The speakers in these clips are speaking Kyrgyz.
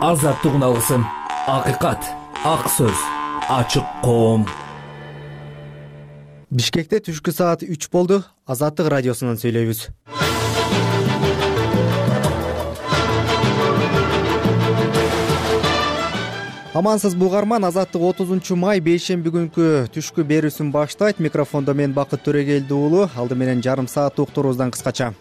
Азаттык үналгысын, акыйкат, ак сөз, ачык коом. Бишкекте түшкү саат 3 болду. Азаттык радиосунан сүйлөйбүз. Амансыз бугарман, Азаттык 30 май бейшемби күнкү түшкү берүүсүн баштайт. Микрофондо мен Бакыт Төрөгелди уулу. Алды менен жарым саат уктуруубуздан кыскача.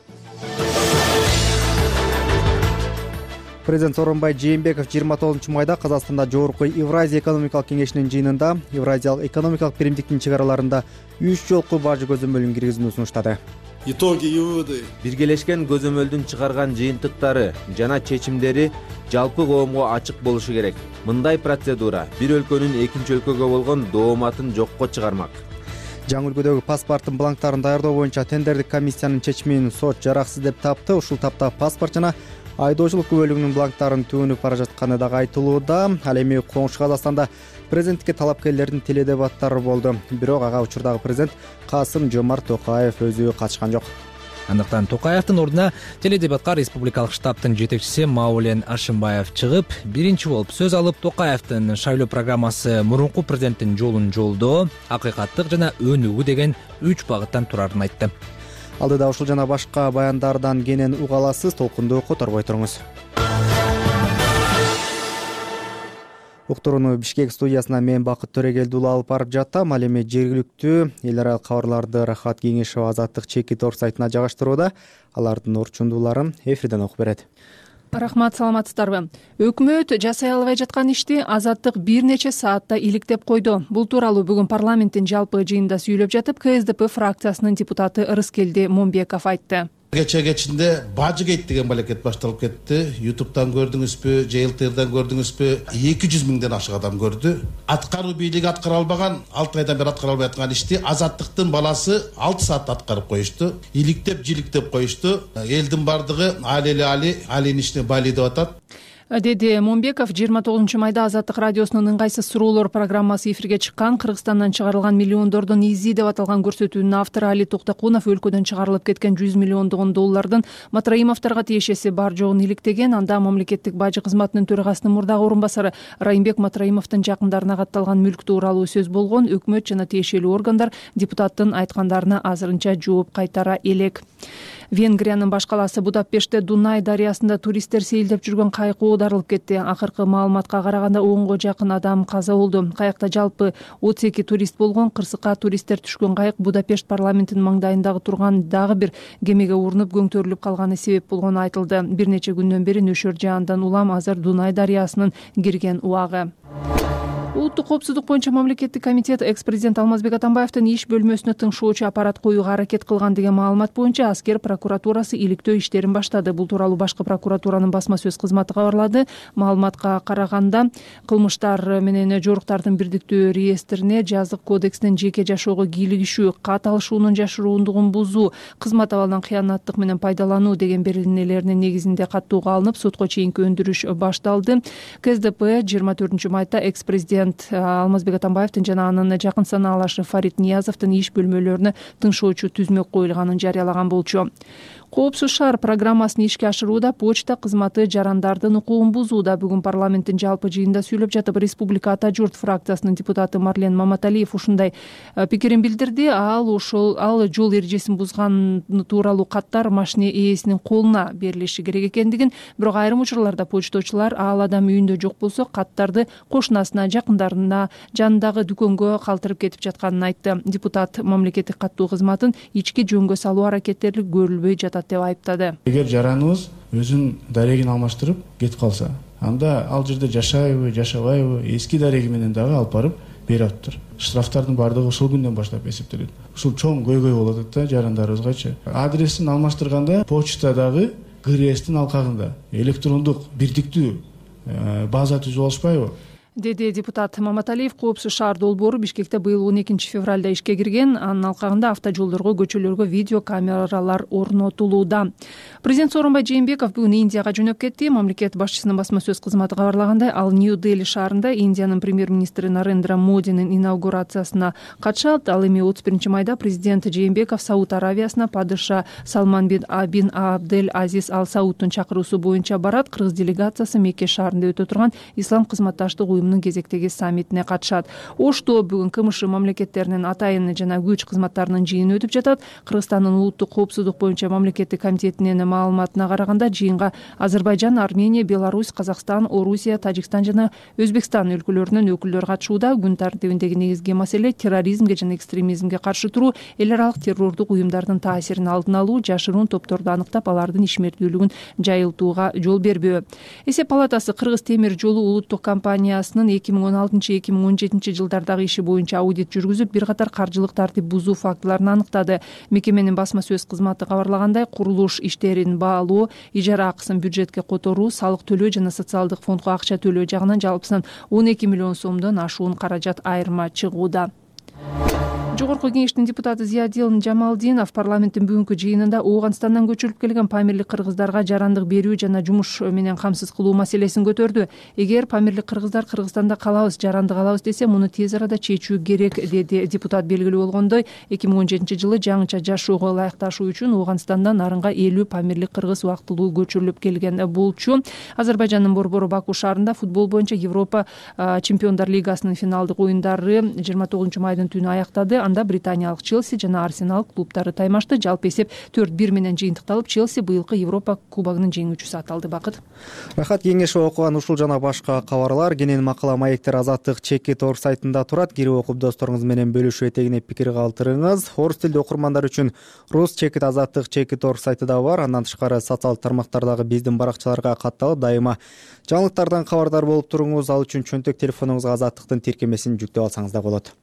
Президент Сооронбай Жээнбеков 29 майда Казакстанда Жогорку Евразия экономикалык кеңешинин жыйынында Евразиялык экономикалык биримдиктин чек араларында 3 жолку бажы көзөмөлүн киргизүүнү сунуштады. Итоги ИВД. Биргелешкен көзөмөлдүн чыгарган жыйынтыктары жана чечимдери жалпы коомго ачык болушу керек. Мындай процедура бир өлкөнүн экинчи өлкөгө болгон дооматын жокко чыгармак. Жаңы үлгүдөгү паспорттун бланктарын даярдоо боюнча тендердик комиссиянын чечимин сот жараксыз деп тапты. Ушул тапта паспорт жана айдоочулук күбөлүгүнүн бланктарын түгөнүп бара жатканы дагы айтылууда. Ал эми коңшу Казакстанда президенттикке талапкерлердин теледебаттары болду. Бирок ага учурдагы президент Касым-Жомарт Токаев өзү катышкан жок. Андыктан Токаевдин ордуна теледебатка республикалык штабтын жетекчиси Маулен Ашимбаев чыгып, биринчи болуп сөз алып, Токаевдин шайлоо программасы мурунку президенттин жолун жолдоо, акыйкаттык жана өнүгүү деген 3 багыттан турарын айтты. Алдыда ушул жана башка баяндардан кенен уга аласыз, толкунду которбой туруңуз. Уктурууну Бишкек студиясына мен Бакыт Төрөгелди уулу алып барып жаттым. Ал эми жергиликтүү эл аралык кабарларды Рахат Кеңешова Азаттык чеки торп сайтына жайгаштырууда. Алардын орчундууларын эфирден окуп берет. Рахмат, саламатсыздарбы? Өкмөт жасай албай жаткан ишти Азаттык бир нече саатта иликтеп койду. Бул тууралуу бүгүн парламенттин жалпы жыйынында сүйлөп жатып, КСДП фракциясынын депутаты Ырыскелди Момбеков айтты. Кечинде бажы гейт деген балекет башталып кетти. YouTube'дан көрдүңүзбү, ЖЛТРдан көрдүңүзбү? 200 миңден ашык адам көрдү. Аткаруу бийлиги аткара албаган, 6 айдан бери аткара албай аткан ишти Азаттыктын баласы 6 саатта аткарып коюшту. Иликтеп, жиликтеп коюшту. Элдин бардыгы алинин ишине бали деп атат. Деди Момбеков 29 майда Азаттык радиосунун ыңгайсыз суроолор программасы эфирге чыккан. Кыргызстандан чыгарылган миллиондордун изи деп аталган көрсөтүүнүн автору Али Токтокунов өлкөдөн чыгарылып кеткен 100 миллиондогон доллардын Матраимовторго тиешеси бар жогун иликтеген. Анда мамлекеттик бажы кызматынын төрагасынын мурдагы орун басары Райымбек Матраимовдун жакындарына катталган мүлк тууралуу сөз болгон. Өкмөт жана тиешелүү органдар депутаттын айткандарына азырынча жооп кайтара элек. Венгриянын баш калаасы Будапештте Дунай дарыясында туристтер сейилдеп жүргөн кайык оодарылып кетти. Акыркы маалыматка караганда 10го жакын адам каза болду. Кайыкта жалпы 32 турист болгон. Кырсыкка туристтер түшкөн кайык Будапешт парламентинин маңдайындагы турган дагы бир кемеге урунуп көңтөрүлүп калганы себеп болгону айтылды. Бир нече күндөн бери нөшөр жаандан улам азыр Дунай дарыясынын кирген убагы. Улуттук коопсуздук боюнча мамлекеттик комитет экс-президент Алмазбек Атамбаевдин иш бөлмөсүнө тыңшоочу аппарат коюуга аракет кылган деген маалымат боюнча аскер прокуратурасы иликтөө иштерин баштады. Бул тууралуу башкы прокуратуранын басма сөз кызматы кабарлады. Маалыматка караганда, кылмыштар менен жоруктардын бирдиктүү реестрине жазык кодексинин жеке жашоого кийлигишүү, кат алышуунун жашыруундугун бузуу, кызмат абалынан кыянаттык менен пайдалануу деген берилнелеринин негизинде каттууга алынып, сотко чейинки өндүрүш башталды. КСДП 24 майда экс-президент Алмазбек Атамбаевдин жана анын жакын санаалашы Фарид Ниязовдун иш бөлмөлөрүнө тыңшоочу түзмөк коюлганын жарыялаган болчу. Коопсуз шаар программасын ишке ашырууда почта кызматы жарандардын укугун бузууда. Бүгүн парламенттин жалпы жыйынында сүйлөп жатып, Республика Ата журт фракциясынын депутаты Марлен Маматалиев ушундай пикирин билдирди. Ал жол эрежесин бузган тууралуу каттар машина ээсинин колуна берилиши керек экендигин, бирок айрым учурларда почточулар ал адам үйүндө жок болсо каттарды кошунасына, жакындарына, жанындагы дүкөнгө калтырып кетип жатканын айтты. Депутат мамлекеттик каттуу кызматын ички жөнгө салуу аракеттери көрүлбөй жатат деп айыптады. Эгер жараныбыз өзүнүн дарегин алмаштырып кетип калса, анда ал жерде жашайбы, жашабайбы, эски дареги менен дагы алып барып берип атыптыр. Штрафтардын бардыгы ушул күндөн баштап эсептелет. Ушул чоң көйгөй болуп атат да жарандарыбызгачы. Адресин алмаштырганда почтадагы ГРСтин алкагында электрондук бирдиктүү база түзүп алышпайбы? деди депутат Маматалиев. Коопсуз шаар долбоору Бишкекте быйыл 12 февралда ишке кирген. Анын алкагында автожолдорго, көчөлөргө видео камералар орнотулууда. Президент Сооронбай Жээнбеков бүгүн Индияга жөнөп кетти. Мамлекет башчысынын басма сөз кызматы кабарлагандай, ал Нью-Дели шаарында Индиянын премьер-министри Нарендра Модинин инаугурациясына катышат. Ал эми 31 майда президент Жээнбеков Сауд Аравиясына падыша Салман бин Абдель Азиз Ал Саудтун чакыруусу боюнча барат. Кыргыз делегациясы Мекке шаарында өтө турган Ислам кызматташтык уюмунун кезектеги саммитине катышат. Ошто бүгүн КМШ мамлекеттеринин атайын жана күч кызматтарынын жыйыны өтүп жатат. Кыргызстандын улуттук коопсуздук боюнча мамлекеттик комитетинин маалыматына караганда, жыйынга Азербайжан, Армения, Беларусь, Казакстан, Орусия, Тажикстан жана Өзбекстан өлкөлөрүнүн өкүлдөрү катышууда. Күн тартибиндеги негизги маселе терроризмге жана экстремизмге каршы туруу, эл аралык террордук уюмдардын таасирин алдын алуу, жашыруун топторду аныктап, алардын ишмердүүлүгүн жайылтууга жол бербөө. Эсеп палатасы Кыргыз темир жолу улуттук компаниясынын 2016-2017 жылдардагы иши боюнча аудит жүргүзүп, бир катар каржылык тартип бузуу фактыларын аныктады. Мекеменин басма сөз кызматы кабарлагандай, курулуш иштерин баалоо, ижара акысын бюджетке которуу, салык төлөө жана социалдык фондго акча төлөө жагынан жалпысынан 12 миллион сомдон ашуун каражат айырма чыгууда. Жогорку кеңештин депутаты Зиядил Жамалдинов парламенттин бүгүнкү жыйынында Ооганстандан көчүрүп келген памирлик кыргыздарга жарандык берүү жана жумуш менен камсыз кылуу маселесин көтөрдү. Эгер памирлик кыргыздар Кыргызстанда калабыз, жарандык алабыз десе, муну тез арада чечүү керек, деди депутат. Белгилүү болгондой, 2017 жылы жаңыча жашоого ылайыкташуу үчүн Ооганстандан нарынга 50 памирлик кыргыз убактылуу көчүрүлүп келген болчу. Азербайжандын борбору Баку шаарында футбол боюнча Европа чемпиондар лигасынын финалдык оюндары 29 майдын түнү аяктады. Анда британиялык Челси жана Арсенал клубтары таймашты. Жалпы эсеп 4-1 менен жыйынтыкталып, Челси быйылкы Европа кубогунун жеңүүчүсү аталды. Бакыт. Рахат кеңеши окуган ушул жана башка кабарлар кенен макала маектер Азаттык чекит орг сайтында турат. Кирип окуп досторуңуз менен бөлүшүү этегине пикир калтырыңыз. Орус тилдүү окурмандар үчүн Рус чекит Азаттык чекит орг сайты да бар. Андан тышкары социалдык тармактардагы биздин баракчаларга катталып, дайыма жаңылыктардан кабардар болуп туруңуз. Ал үчүн чөнтөк телефонуңузга Азаттыктын тиркемесин жүктөп алсаңыз да болот.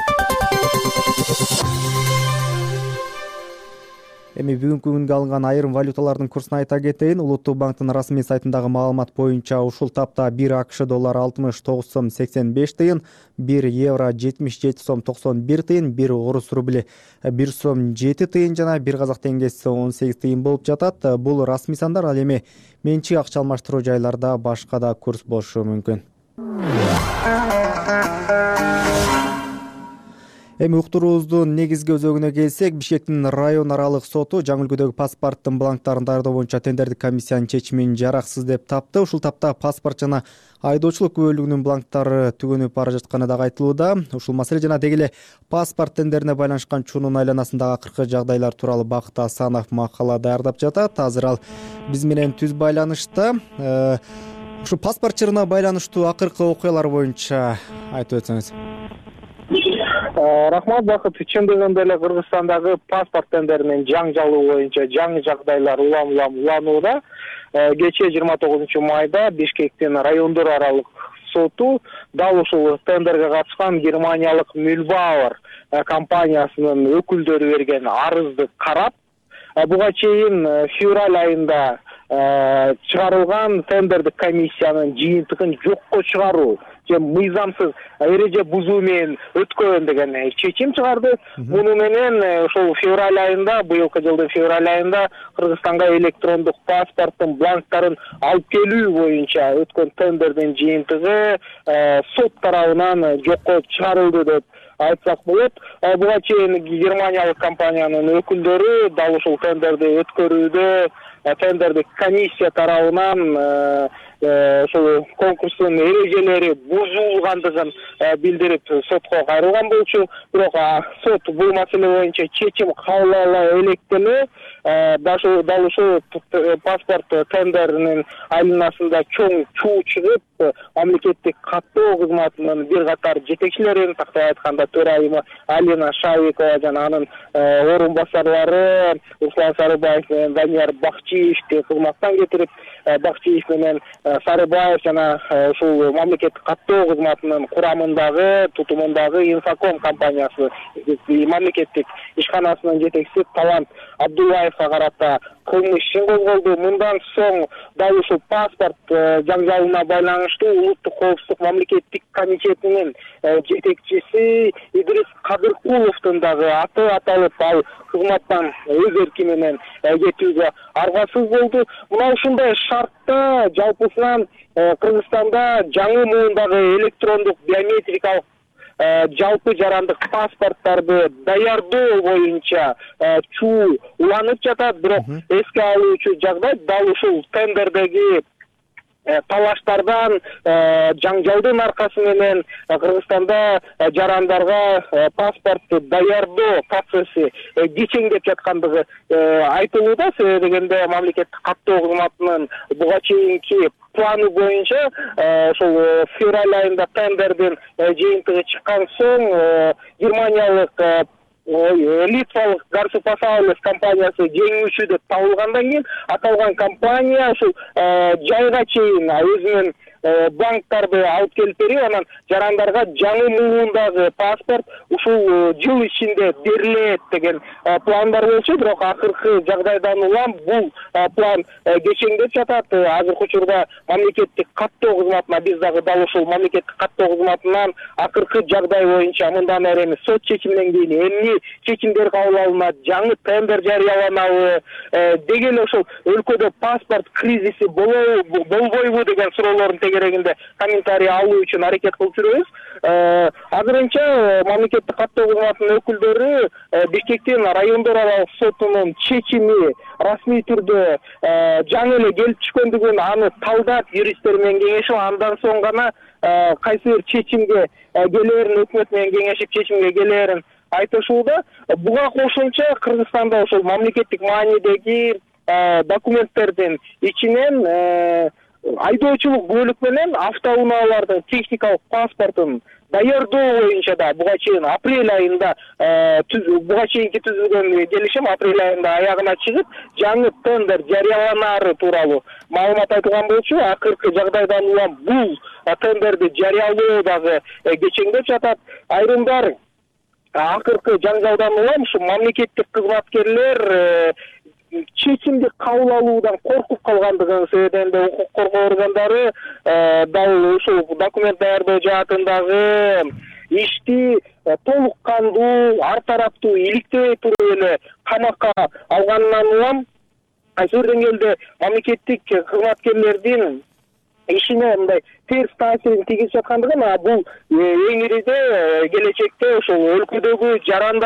Эми бүгүнкү күнгө алынган айрым валюталардын курсун айта кетейин. Улуттук банктын расмий сайтындагы маалымат боюнча ушул тапта 1 АКШ доллары 69 сом 85 тыйын, 1 евро 77 сом 91 тыйын, 1 орус рубли 1 сом 7 тыйын жана 1 казак теңгеси 18 тыйын болуп жатат. Бул расмий сандар. Ал эми менчик акча алмаштыруу жайларда башка да курс болушу мүмкүн. Эми уктуруубуздун негизги өзөгүнө келсек, Бишкектин район аралык соту жаңы үлгүдөгү паспорттун бланктарын даярдоо боюнча тендердик комиссиянын чечимин жараксыз деп тапты. Ушул тапта паспорт жана айдоочулук күбөлүгүнүн бланктары түгөнүп бара жатканы дагы айтылууда. Ушул маселе жана деги эле паспорт тендерине байланышкан чуунун айланасындагы акыркы жагдайлар тууралуу Бакыт Асанов макала даярдап жатат. Азыр ал биз менен түз байланышта. Ушу паспорт чырына байланыштуу акыркы окуялар боюнча айтып өтсөңүз. Рахмат, Бакыт. Чындыгында эле Кыргызстандагы паспорт тендеринин жаңжалуу боюнча жаңы жагдайлар уланууда. Кечээ 29 майда Бишкектин райондор аралык соту дал ушул тендерге катышкан германиялык Мюльбауэр компаниясынын өкүлдөрү берген арызды карап, буга чейин февраль айында чыгарылган тендердик комиссиянын жыйынтыгын жокко чыгаруу же мыйзамсыз эреже бузуу менен өткөн деген чечим чыгарды. Муну менен ошол февраль айында, быйылкы жылдын февраль айында Кыргызстанга электрондук паспорттун бланктарын алып келүү боюнча өткөн тендердин жыйынтыгы сот тарабынан жокко чыгарылды деп айтсак болот. Буга чейин германиялык компаниянын өкүлдөрү дал ушул тендерди өткөрүүдө тендердик комиссия тарабынан ошол конкурстун эрежелери бузулгандыгын билдирип сотко кайрылган болчу. Бирок сот бул маселе боюнча чечим кабыл ала элек деле дал ушул паспорт тендеринин айланасында чоң чуу чыгып, мамлекеттик каттоо кызматынын бир катар жетекчилерин, тактап айтканда төрайымы Алина Шавикова жана анын орун басарлары Руслан Сарыбаев менен Данияр Бакчиевди кызматтан кетирип, Бакчиев менен Сарыбаев жана ушул мамлекеттик каттоо кызматынын курамындагы, тутумундагы Инфоком компаниясы мамлекеттик ишканасынын жетекчиси Талант Абдуллаев паспортко карата кылмыш ишин козголду. Мындан соң дал ушул паспорт жаңжалына байланыштуу улуттук коопсуздук мамлекеттик комитетинин жетекчиси Идрис Кадыркуловдун дагы аты аталып, ал кызматтан өз эрки менен кетүүгө аргасыз болду. Мына ушундай шартта жалпысынан Кыргызстанда жаңы муундагы электрондук биометрикалык жалпы жарандык паспорттарды даярдоо боюнча чуу уланып жатат. Бирок эске алуучу жагдай дал ушул тендердеги талаштардан, жаңжалдын аркасы менен Кыргызстанда жарандарга паспортты даярдоо процесси кечеңдеп жаткандыгы айтылууда. Себеби дегенде мамлекеттик каттоо кызматынын буга чейинки планы боюнча ошол февраль айында тендердин жыйынтыгы чыккан соң германиялык Литвалык Гарсупасаулес компаниясы жеңүүчү деп табылгандан кийин аталган компания ушул жайга чейин өзүнүн банктарды алып келип берип, анан жарандарга жаңы муундагы паспорт ушул жыл ичинде берилет деген пландар болчу. Бирок акыркы жагдайдан улам бул план кечеңдеп жатат. Азыркы учурда мамлекеттик каттоо кызматына, биз дагы дал ушул мамлекеттик каттоо кызматынан акыркы жагдай боюнча мындан эреми сот чечиминен кийин эмне чечимдер кабыл алынат, жаңы тендер жарыяланабы деген ошол өлкөдө паспорт кризиси болбойбу деген суроолордун тегерегинде комментарий алуу үчүн аракет кылып жүрөбүз. Азырынча мамлекеттик каттоо кызматынын өкүлдөрү Бишкектин райондор аралык сотунун чечими расмий түрдө жаңы эле келип түшкөндүгүн аны талдап юристтер менен кеңешип, андан соң гана кайсы бир чечимге келээрин, өкмөт менен кеңешип чечимге келээрин айтышууда. Буга кошумча Кыргызстанда ошол мамлекеттик маанидеги документтердин ичинен айдоочулук бөлүк менен автоунаалардын техникалык паспортун даярдоо боюнча да буга чейин апрель айында буга чейинки түзүлгөн келишим апрель айында аягына чыгып, жаңы тендер жарыяланары тууралуу маалымат айтылган болчу. Акыркы жагдайдан улам бул тендерди жарыялоо дагы кечеңдеп жатат. Айрымдар акыркы жаңжалдан улам ушу мамлекеттик кызматкерлер чечимди кабыл алуудан коркуп калгандыгын себебинде укук коргоо органдары дал ушул документ даярдоо жаатындагы ишти толук кандуу, ар тараптуу иликтебей туруп эле камакка алганынан улам кайсы бир деңгээлде мамлекеттик кызматкерлердин ишине мындай терс таасирин тийгизип жаткандыгын, бул эң ириде келечекте ошол өлкөдөгү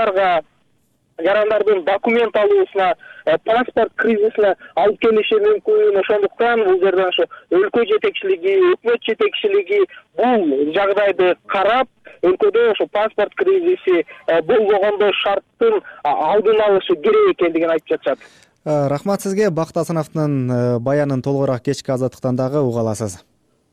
жарандардын документ алуусуна, паспорт кризисине алып келиши мүмкүн. Ошондуктан бул жерден ошо өлкө жетекчилиги, өкмөт жетекчилиги бул жагдайды карап, өлкөдө ошо паспорт кризиси болбогондой шарттын алдын алышы керек экендигин айтып жатышат. Рахмат сизге. Бакыт Асановдун баянын толугураак кечки азаттыктан дагы уга аласыз.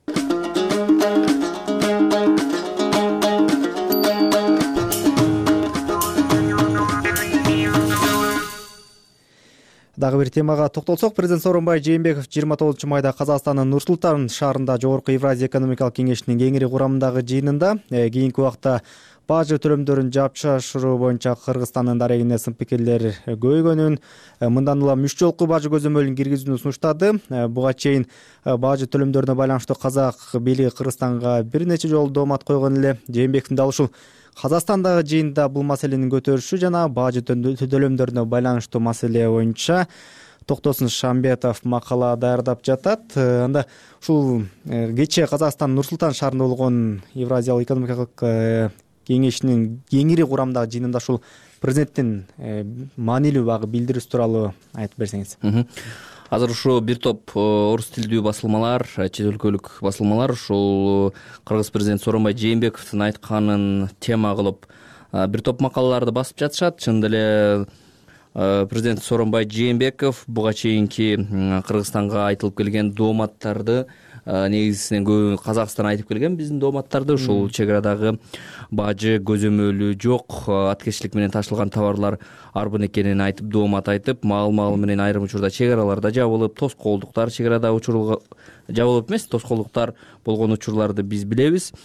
Дагы бир темага токтолсок, президент Сооронбай Жээнбеков 29 майда Казакстандын Нур-Султан шаарында Жогорку Евразия экономикалык кеңешинин кеңири курамындагы жыйынында кийинки убакта бажы төлөмдөрүн жапшыруу боюнча Кыргызстандын дарегине сын пикирлер көйгөнүн, мындан улам 3 жолку бажы көзөмөлүн киргизүүнү сунуштады. Буга чейин бажы төлөмдөрүнө байланыштуу казак бийлиги Кыргызстанга бир нече жолу доомат койгон эле. Жээнбековдун дал ушул Казакстандагы жыйында бул маселени көтөрүшү жана бажы төлөмдөрүнө байланыштуу маселе боюнча Токтосун Шамбетов макала даярдап жатат. Анда ушул кечээ Казакстан Нур-Султан шаарында болгон Евразиялык экономикалык кеңешинин кеңири курамдагы жыйынында ушул президенттин маанилүү багы билдирүүсү тууралуу айтып берсеңиз. Азыр ушу бир топ орус тилдүү басылмалар, чет өлкөлүк басылмалар ушул Кыргыз президент Сооронбай Жээнбековдун айтканын тема кылып бир топ макалаларды басып жатышат. Чындап эле президент Сооронбай Жээнбеков буга чейинки Кыргызстанга айтылып келген дооматтарды негизинен көбү Казакстан айтып келген биздин дооматтарды, ушул чек арадагы бажы көзөмөлү жок, аткечтик менен ташылган товарлар арбын экенин айтып, доомат айтып, маал менен айрым учурда чек араларда жабылып, тоскоолдуктар чек арада жабылып эмес, тоскоолдуктар болгон учурларды биз билебиз.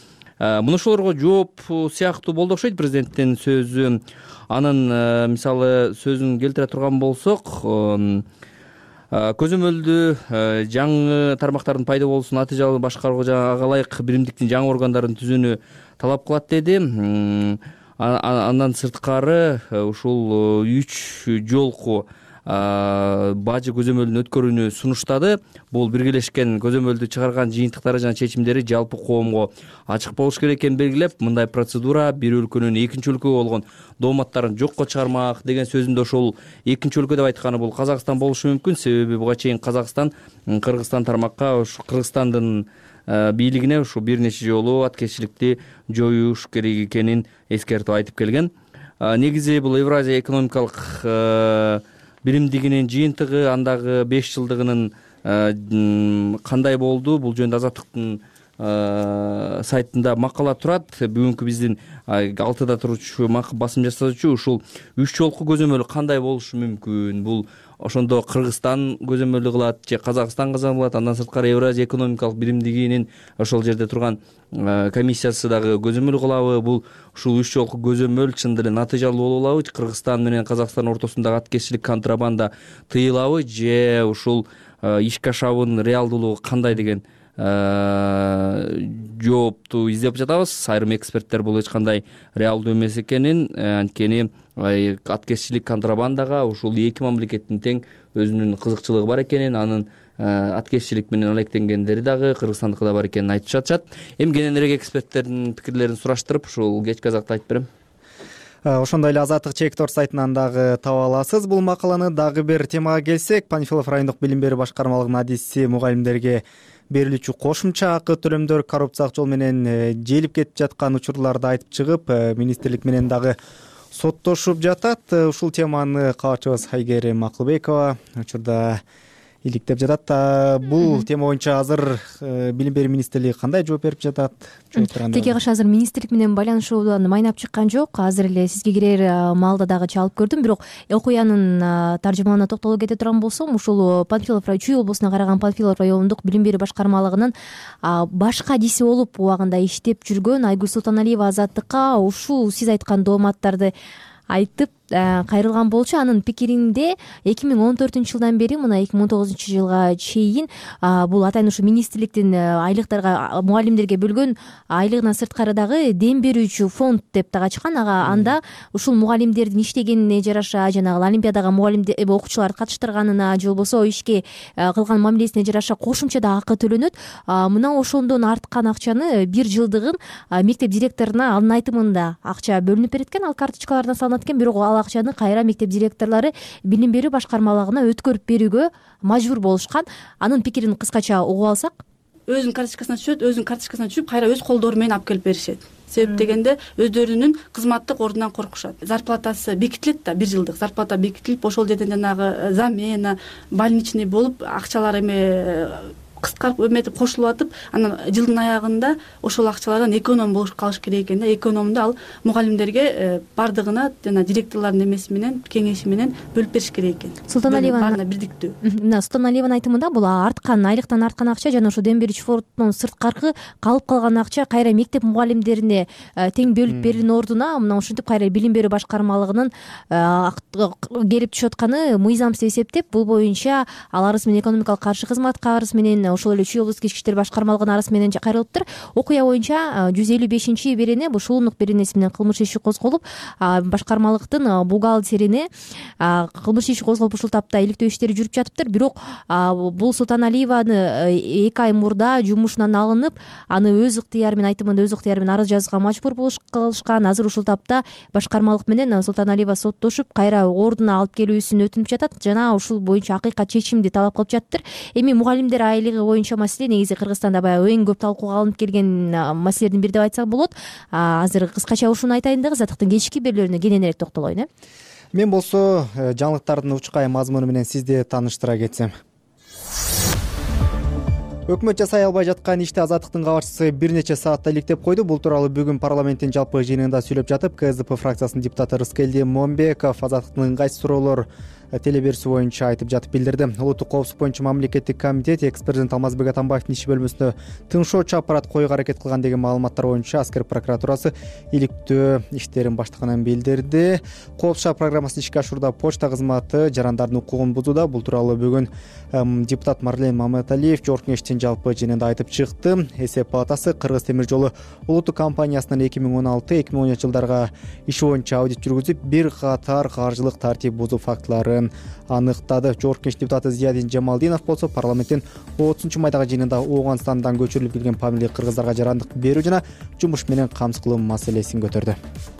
мына ошолорго жооп сыяктуу болду окшойт президенттин сөзү. Анын мисалы сөзүн келтире турган болсок, көзөмөлдү жаңы тармактардын пайда болуусун натыйжалуу башкарууга ага ылайык биримдиктин жаңы органдарын түзүүнү талап кылат деди. Андан сырткары ушул 3 жолку бажы көзөмөлүн өткөрүүнү сунуштады. Бул биргелешкен көзөмөлдү чыгарган жыйынтыктары жана чечимдери жалпы коомго ачык болуш керек экенин белгилеп, мындай процедура бир өлкөнүн экинчи өлкөгө болгон дооматтарын жокко чыгармак деген сөзүндө ошол экинчи өлкө деп айтканы бул Казакстан болушу мүмкүн. Себеби буга чейин Казакстан Кыргызстан тармакка ушу Кыргызстандын бийлигине ушу бир нече жолу аткезчиликти жоюш керек экенин эскертип айтып келген. Негизи бул Евразия экономикалык биримдигинин жыйынтыгы, андагы 5 жылдыгынын кандай болду? Бул жөнүндө Азаттыктын сайтында макала турат. Бүгүнкү биздин 6-да турчу басым жасоочу ушул 3 жолку көзөмөл кандай болушу мүмкүн? Бул ошондо Кыргызстан көзөмөлдү кылат же Казакстан көзөмөл кылат? Андан сырткары Евразия экономикалык биримдигинин ошол жерде турган комиссиясы дагы көзөмөл кылабы? Бул ушул 3 жолку көзөмөл чындап эле натыйжалуу боло алабы? Кыргызстан менен Казакстан ортосундагы аткезчилик, контрабанда тыйылабы же ушул ишке ашабынын реалдуулугу кандай деген жоопту издеп жатабыз. Айрым эксперттер бул эч кандай реалдуу эмес экенин, анткени аткезчилик, контрабандага ушул эки мамлекеттин тең өзүнүн кызыкчылыгы бар экенин, анын аткезчилик менен алектенгендери дагы кыргызстандыкы да бар экенин айтып жатышат. Эми кененирээк эксперттердин пикирлерин сураштырып, ушул кечки азакта айтып берем. Ошондой эле Азаттык Чек-тор сайтынан дагы таба аласыз бул макаланы. Дагы бир темага келсек, Панфилов райондук билим берүү башкармалыгынын адиси мугалимдерге берилүүчү кошумча акы төлөмдөр коррупциялык жол менен желип кетип жаткан учурларды айтып чыгып, министрлик менен дагы соттошуп жатат. Ушул теманы кабарчыбыз Айгерим Акылбекова учурда иликтеп жатат. Бул тема боюнча азыр билим берүү министрлиги кандай жооп берип жатат? Тиги кыш азыр министрлик менен байланышуудан майнап чыккан жок. Азыр эле сизге кирер маалда дагы чалып көрдүм. Бирок окуянын таржымалына токтоло кете турган болсом, ушул Панфилов Чүй облусуна караган Панфилов районундук билим берүү башкармалыгынын башкы адиси болуп убагында иштеп жүргөн Айгүл Султаналиева Азаттыкка ушул сиз айткан дооматтарды айтып кайрылган болчу. Анын пикиринде 2014-жылдан бери мына 2019-жылга чейин бул атайын ушу министрликтин айлыктарга, мугалимдерге бөлгөн айлыгынан сырткары дагы дем берүүчү фонд деп дагы ачкан. Анда ушул мугалимдердин иштегенине жараша, жанагы олимпиадага мугалимдер окуучуларды катыштырганына же болбосо ишке кылган мамилесине жараша кошумча да акы төлөнөт. Мына ошондон арткан акчаны бир жылдыгын мектеп директоруна анын айтымында акча бөлүнүп берет экен, ал карточкалардан салынат экен. Бирок ал акчаны кайра мектеп директорлору билим берүү башкармалыгына өткөрүп берүүгө мажбур болушкан. Анын пикирин кыскача угуп алсак, өзүнүн карточкасына түшүп, кайра өз колдору менен алып келип беришет. Себеп дегенде өздөрүнүн кызматтык ордунан коркушат. Зарплатасы бекитилет да, бир жылдык зарплата бекитилип, ошол жерден жанагы замена, больничный болуп акчалар эме кыскарып эметип кошулуп атып, анан жылдын аягында ошол акчалардан эконом болуп калыш керек экен да. Экономду ал мугалимдерге бардыгына жана директорлордун эмеси менен, кеңеши менен бөлүп бериш керек экен. Баарына бирдиктүү. Мына Султаналиеванын айтымында бул арткан, айлыктан арткан акча жана ошо дем берүүчү фонддон сырткары калып калган акча кайра мектеп мугалимдерине тең бөлүп берүүнүн ордуна мына ушинтип кайра билим берүү башкармалыгынын келип түшүп атканы мыйзамсыз эсептеп, бул боюнча ал арыз менен экономикалык каршы кызматка арыз менен ошол эле Чүй облустук ички иштер башкармалыгынын арызы менен кайрылыптыр. Окуя боюнча 155-берене бул шуулундук беренеси менен кылмыш иши козголуп, башкармалыктын бухгалтерине кылмыш иши козголуп ушул тапта иликтөө иштери жүрүп жатыптыр. Бирок бул Султаналиеваны 2 ай мурда жумушунан алынып, аны өз ыктыяры менен, айтымында өз ыктыяры менен арыз жазууга мажбур кылышкан. Азыр ушул тапта башкармалык менен Султаналиева соттошуп, кайра ордуна алып келүүсүн өтүнүп жатат жана ушул боюнча акыйкат чечимди талап кылып жатыптыр. Эми мугалимдер айлыгы боюнча маселе негизи Кыргызстанда баягы эң көп талкууга алынып келген маселелердин бири деп айтсак болот. Азыр кыскача ушуну айтайын дагы, Азаттыктын кечки берүүлөрүнө кененирээк токтолоюн. Мен болсо жаңылыктардын учкай мазмуну менен сизди тааныштыра кетсем. Өкмөт жасай албай жаткан ишти Азаттыктын кабарчысы бир нече саатта иликтеп койду. Бул тууралуу бүгүн парламенттин жалпы жыйынында сүйлөп жатып, КСДП фракциясынын депутаты Рыскелди Момбеков Азаттыктын ыңгайсыз суроолор теле берүүсү боюнча айтып жатып билдирди. Улуттук коопсуздук боюнча мамлекеттик комитет экс президент Алмазбек Атамбаевдин иш бөлмөсүнө тыңшоочу аппарат коюуга аракет кылган деген маалыматтар боюнча аскер прокуратурасы иликтөө иштерин баштаганын билдирди. Коопсуздук программасын ишке ашурууда почта кызматы жарандардын укугун бузууда. Бул тууралуу бүгүн депутат Марлен Маматалиев Жогорку Кеңештин жалпы жыйынында айтып чыкты. Эсеп палатасы Кыргыз темир жолу улуттук компаниясынын 2016-2017 жылдарга иши боюнча аудит жүргүзүп, бир катар каржылык тартип бузуу фактыларын аныктады. Жогорку Кеңеш депутаты Зиядин Жамалдинов болсо парламенттин 30-майдагы жыйынында Ооганстандан көчүрүлүп келген фамилия кыргыздарга жарандык берүү жана жумуш менен камсыз кылуу маселесин көтөрдү.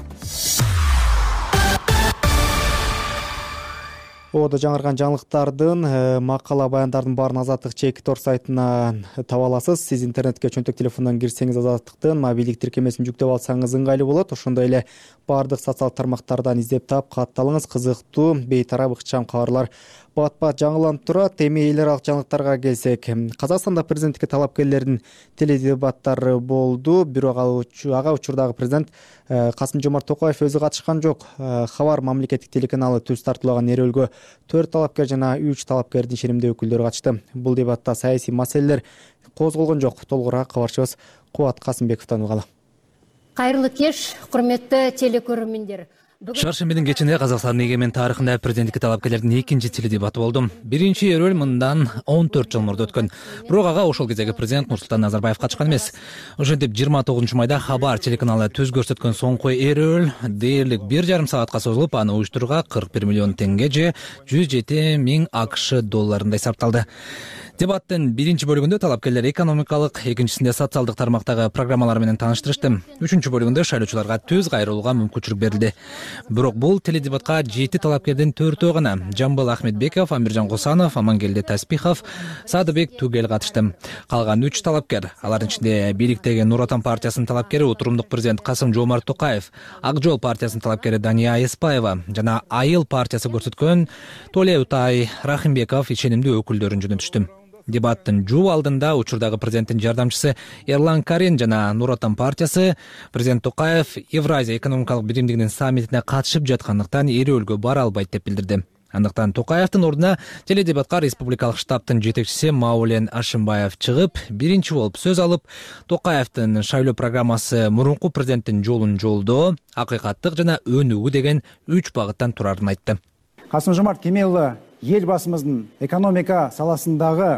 Оодо жаңырган жаңылыктардын макала баяндардын баарын Азаттык Чекитор сайтынан таба аласыз. Сиз интернетке чөнтөк телефондон кирсеңиз Азаттыктын мобилдик тиркемесин жүктөп алсаңыз ыңгайлуу болот. Ошондой эле баардык социалдык тармактардан издеп таап катталыңыз. Кызыктуу бейтарап ыкчам кабарлар бат-бат жаңыланып турат. Эми эл аралык жаңылыктарга келсек, Казакстанда президенттикке талапкерлердин теледебаттары болду. Бирок ага учурдагы президент Касым-Жомарт Токаев өзү катышкан жок. Хабар мамлекеттик телеканалы түз тартуулаган эрөөлгө 4 талапкер жана 3 талапкердин ишенимдүү өкүлдөрү катышты. Бул дебатта саясий маселелер козголгон жок. Толугураак кабарчыбыз Кубат Касымбековдон угалы. Кайрылуу кеш, курметтүү телекөрөрмөндөр. Шаршембинин кечинде Казакстандын эгемен тарыхында президенттикке талапкерлердин экинчи теледебаты болду. Биринчи эрөөл мындан 14 жыл мурда өткөн. Бирок ага ошол кездеги президент Нурсултан Назарбаев катышкан эмес. Ошентип 29-майда Хабар телеканалы түз көрсөткөн соңку эрөөл дээрлик 1,5 саатка созулуп, аны уюштурууга 41 миллион теңге же 107 миң АКШ долларындай сарпталды. Дебаттын биринчи бөлүгүндө талапкерлер экономикалык, экинчисинде социалдык тармактагы программалар менен тааныштырышты. Үчүнчү бөлүгүндө шайлоочуларга түз кайрылууга мүмкүнчүлүк берилди. Бирок бул теледебатка 7 талапкердин 4-өө гана Жамбыл Ахметбеков, Амиржан Кусанов, Амангелди Таспихов, Садыбек Тугел катышты. Калган 3 талапкер, алардын ичинде бийликтеги Нур Отан партиясынын талапкери Утурумдук президент Касым-Жомарт Токаев, Ак жол партиясынын талапкери Дания Эспаева жана Айыл партиясы көрсөткөн Толеутай Рахимбеков ишенимдүү өкүлдөрүн жөнөтүштү. Дебаттын жуу алдында учурдагы президенттин жардамчысы Эрлан Карин жана Нур Отан партиясы президент Токаев Евразия экономикалык биримдигинин саммитине катышып жаткандыктан эрөөлгө бара албайт деп билдирди. Андыктан Токаевдин ордуна теледебатка республикалык штабтын жетекчиси Маулен Ашимбаев чыгып, биринчи болуп сөз алып, Токаевдин шайлоо программасы мурунку президенттин жолун жолдоо, акыйкаттык жана өнүгүү деген 3 багыттан турарын айтты. Касым-Жомарт Кемелұлы елбасымыздың экономика саласындағы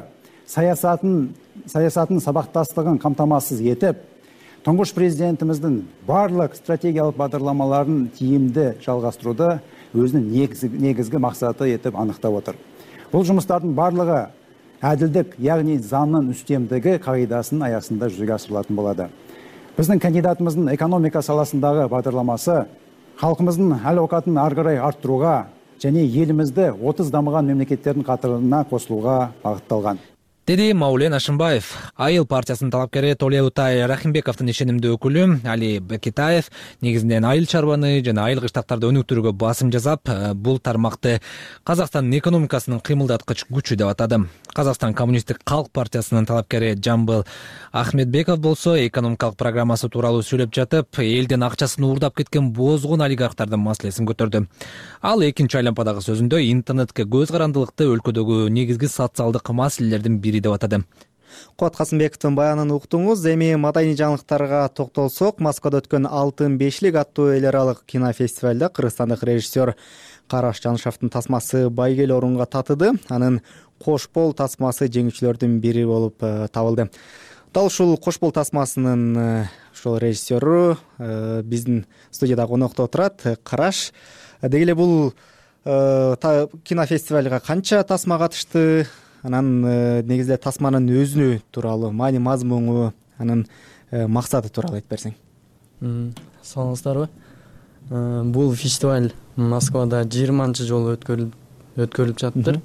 саясатын сабақтастығын қамтамасыз етіп, тұңғыш президентіміздің барлық стратегиялық бағдарламаларын тиімді жалғастыруды өзінің негізгі мақсаты етіп анықтап отыр. Бұл жұмыстардың барлығы әділдік, яғни заңның үстемдігі қағидасының аясында жүзеге асырылатын болады. Біздің кандидатымыздың экономика саласындағы бағдарламасы халқымыздың әл-ауқатын ары қарай арттыруға және елімізді 30 дамыған мемлекеттердің қатарына қосылуға бағытталған. Деди Маулен Ашимбаев. Айыл партиясынын талапкери Толеутай Рахимбековдун ишенимдүү өкүлү Али Бекитаев негизинен айыл чарбаны жана айыл кыштактарды өнүктүрүүгө басым жасап, бул тармакты Казакстандын экономикасынын кыймылдаткыч күчү деп атады. Казакстан коммунисттик калк партиясынын талапкери Жамбыл Ахметбеков болсо экономикалык программасы тууралуу сүйлөп жатып, элдин акчасын уурдап кеткен бозгун олигархтардын маселесин көтөрдү. Ал экинчи айлампадагы сөзүндө интернетке көз карандылыкты өлкөдөгү негизги социалдык маселелердин бири деп атады. Кубат Касымбековдун баянын уктуңуз. Эми маданий жаңылыктарга токтолсок, Москвада өткөн Алтын бешлик аттуу эл аралык кинофестивалда кыргызстандык режиссер Караш Жанышевдин тасмасы байгел орунга татыды. Анын Кошбол тасмасы жеңүүчүлөрдүн бири болуп табылды. Дал ушул Кошбол тасмасынын ошол режиссеру биздин студияда конокто отурат. Караш, деги эле бул кинофестивалга канча тасма катышты? Анан негизде тасманын өзүнү тууралуу, маани мазмуну, анын максаты тууралуу айтып берсең. Саламатсыздарбы? Бул фестиваль Москвада 20-чы жолу өткөрүлүп жатыптыр.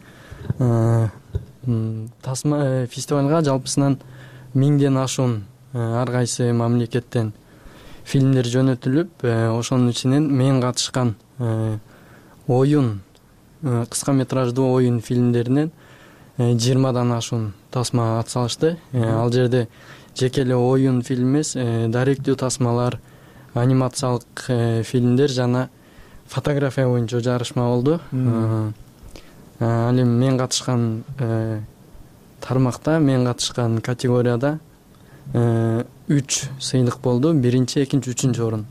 Тасма фестивалга жалпысынан 1000ден ашуун ар кайсы мамлекеттен фильмдер жөнөтүлүп, ошонун ичинен мен катышкан оюн, кыска метраждуу оюн фильмдеринен 20дан ашуун тасма атсалышты. Ал жерде жеке эле оюн фильм эмес, даректүү тасмалар, анимациялык фильмдер жана фотография боюнча жарышма болду. Ал эми мен катышкан тармакта, мен катышкан категорияда 3 сыйлык болду. Биринчи, экинчи, үчүнчү орун.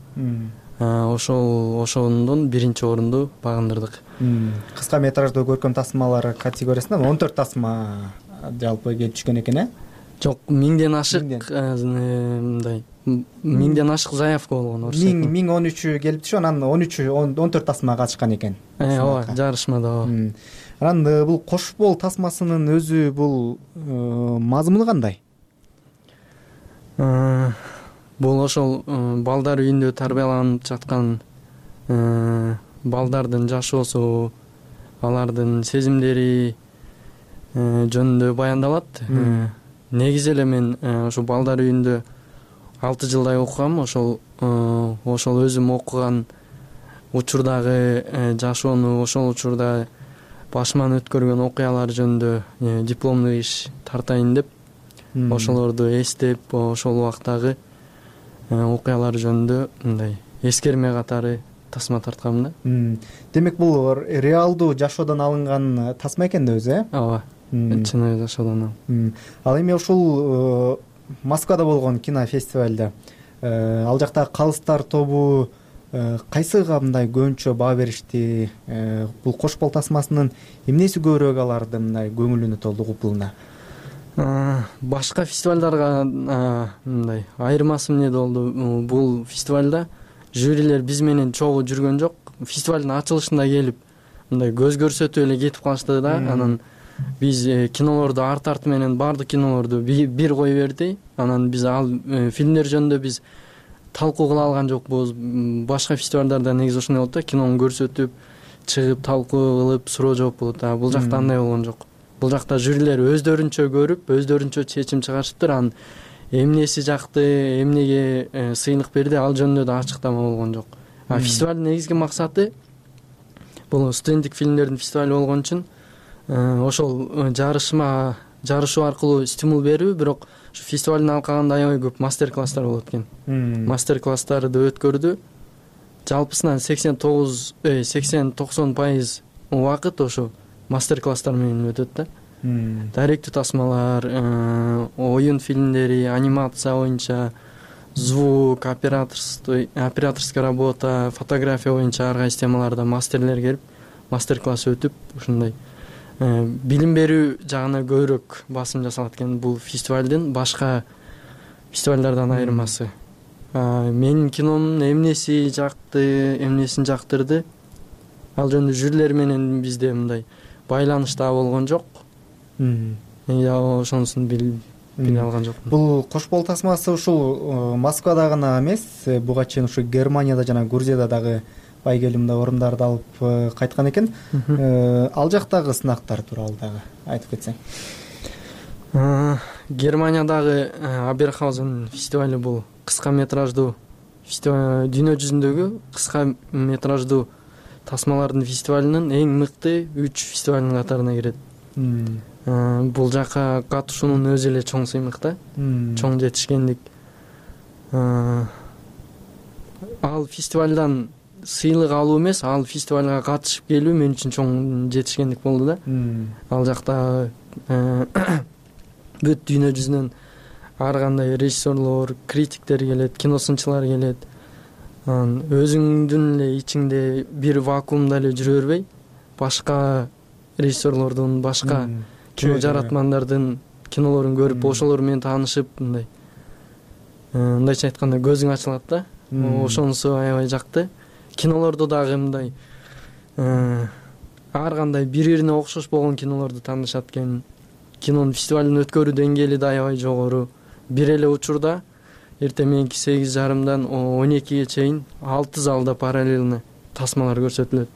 Ошондон биринчи орунду багындырдык. Кыска метраждуу көркөм тасмалар категориясынан 14 тасма жалпы келип түшкөн экен, э? Жок, 1000ден ашык мындай 1000ден ашык заявка болгон орус. 1013 келип түшүп, анан 14 тасма катышкан экен. Ооба, жарышмада. Анан бул кошбол тасмасынын өзү бул мазмуну кандай? Бул ошол балдар үйүндө тарбияланып жаткан балдардын жашоосу, алардын сезимдери жөнүндө баяндалат. Негизи эле мен ошо балдар үйүндө 6 жылдай окугам. Ошол өзүм окуган учурдагы жашоону, ошол учурда башыман өткөргөн окуялар жөнүндө дипломдук иш тартайын деп, ошолорду эстеп, ошол убактагы окуялар жөнүндө мындай эскерме катары тасма тарткам да. Демек бул реалдуу жашоодон алынган тасма экен да өзү, э? Ооба, чын жашоодон. Ал эми ушул Москвада болгон кинофестивалда ал жакта калыстар тобу кайсыга мындай көбүнчө баа беришти? Бул кошбол тасмасынын эмнеси көбүрөөк аларды мындай көңүлүнө толду, купулуна? Башка фестивалдарга мындай айырмасы эмне болду? Бул фестивалда жюрилер биз менен чогуу жүргөн жок. Фестивалдын ачылышында келип мындай көз көрсөтүп эле кетип калышты да. Анан биз кинолорду арты менен баардык кинолорду бир кое берди. Анан биз ал фильмдер жөнүндө биз талкуу кыла алган жокпуз. Башка фестивалдарда негизи ошондой болот да, кинону көрсөтүп, чыгып талкуу кылып, суроо жооп болот. Бул жакта андай болгон жок. Бул жакта жюрилер өздөрүнчө көрүп, өздөрүнчө чечим чыгарышыптыр. Анан эмнеси жакты, эмнеге сыйлык берди, ал жөнүндө да ачыктама болгон жок. Фестивалдын негизги максаты бул студенттик фильмдердин фестивали болгон үчүн ошол жарышуу аркылуу стимул берүү. Бирок ушу фестивалдын алкагында аябай көп мастер-класстар болот экен. Мастер-класстарды өткөрдү. Жалпысынан 80-90% убакыт ошо мастер-класстар менен өтөт да. Даректүү тасмалар, оюн фильмдери, анимация боюнча, звук, операторская работа, фотография боюнча ар кайсы темаларда мастерлер келип, мастер-класс өтүп, ушундай билим берүү жагына көбүрөөк басым жасалат экен. Бул фестивалдын башка фестивалдардан айырмасы. Менин киномдун эмнеси жакты, эмнесин жактырды, ал жөнүндө жюрилер менен бизде мындай байланыш да болгон жок. Ошонусун биле алган жокмун. Бул кошбол тасмасы ушул Москвада гана эмес, буга чейин ушу Германияда жана Грузияда дагы байгелимде орундарды алып кайткан экен. Ал жактагы сынактар тууралуу дагы айтып кетсең. Германиядагы Аберхаузен фестивали бул кыска метраждуу фестиваль, дүйнө жүзүндөгү кыска метраждуу тасмалардын фестивалынын эң мыкты 3 фестивалдын катарына кирет. Бул жака катышуунун өзү эле чоң сыймык да, чоң жетишкендик. Ал фестивалдан сыйлык алуу эмес, ал фестивалга катышып келүү мен үчүн чоң жетишкендик болду да. Ал жакта бүт дүйнө жүзүнөн ар кандай режиссерлор, критиктер келет, киносунчулар келет. Өзүңдүн эле ичиңде бир вакуумда эле жүрө бербей, башка режиссерлордун, башка кино жаратмандардын кинолорун көрүп, ошолор менен таанышып, мындайча айтканда көзүң ачылат да. Ошонусу аябай жакты. Кинолорду дагы мындай ар кандай бири-бирине окшош болгон кинолорду таанышат экен. Кинонун фестивалын өткөрүү деңгээли да аябай жогору. Бир эле учурда эртең мененки 8:30-дан 12-ге чейин 6 залда параллельно тасмалар көрсөтүлөт.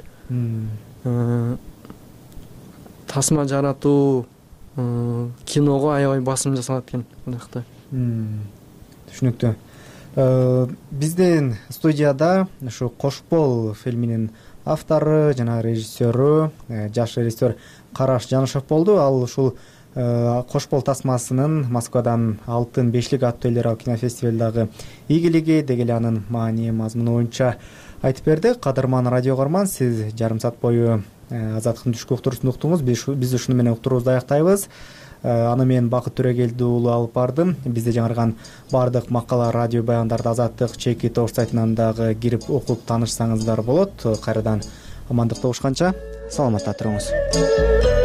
Тасма жаратуу киного аябай басым жасалат экен бул жакта. Түшүнүктүү. Биздин студияда ушу Кошбол фильминин автору жана режиссеру, жаш режиссер Караш Жанышев болду. Ал ушул Кошбол тасмасынын Москвадан алтын бешлик аттуу элдер ал кинофестивалдагы ийгилиги, деги эле анын маани мазмуну боюнча айтып берди. Кадырман радио көрман, сиз жарым саат бою азаттыктын түшкү уктуруусун уктуңуз. Биз ушуну менен уктуруубузду аяктайбыз. Аны мен Бакыт Төрөгелди уулу алып бардым. Бизде жаңырган баардык макала, радио баяндарды Азаттык чеки ток сайтынан дагы кирип окуп таанышсаңыздар болот. Кайрадан амандыкта угушканча саламатта туруңуз.